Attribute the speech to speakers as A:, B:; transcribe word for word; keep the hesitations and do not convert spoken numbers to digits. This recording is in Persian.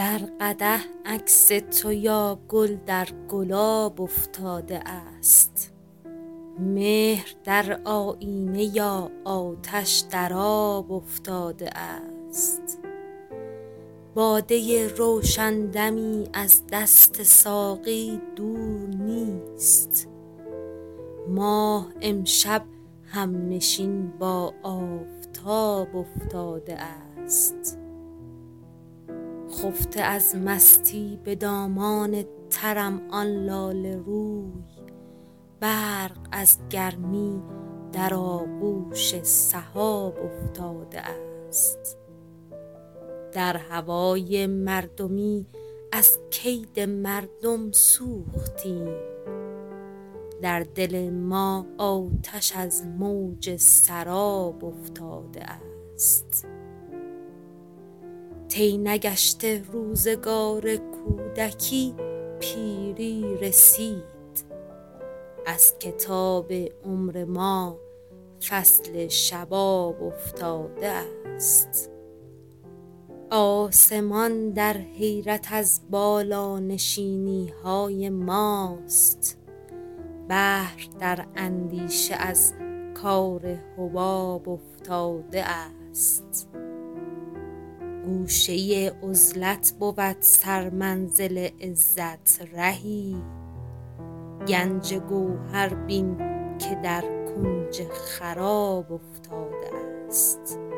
A: در قدح عکس تو یا گل در گلاب افتاده است، مهر در آیینه یا آتش در آب افتاده است. باده روشن دمی از دست ساقی دور نیست، ماه امشب همنشین با آفتاب افتاده است. خفته از مستی به دامان ترم آن لاله روی، برق از گرمی در آغوش سحاب افتاده است. در هوای مردمی از کید مردم سوختیم، در دل ما آتش از موج سراب افتاده است. طی نگشته روزگار کودکی پیری رسید، از کتاب عمر ما فصل شباب افتاده است. آسمان در حیرت از بالانشینی های ماست، بحر در اندیشه از کار حباب افتاده است. گوشه عزلت بود سرمنزل عزت رهی، گنج گوهر بین که در کنج خراب افتاده است.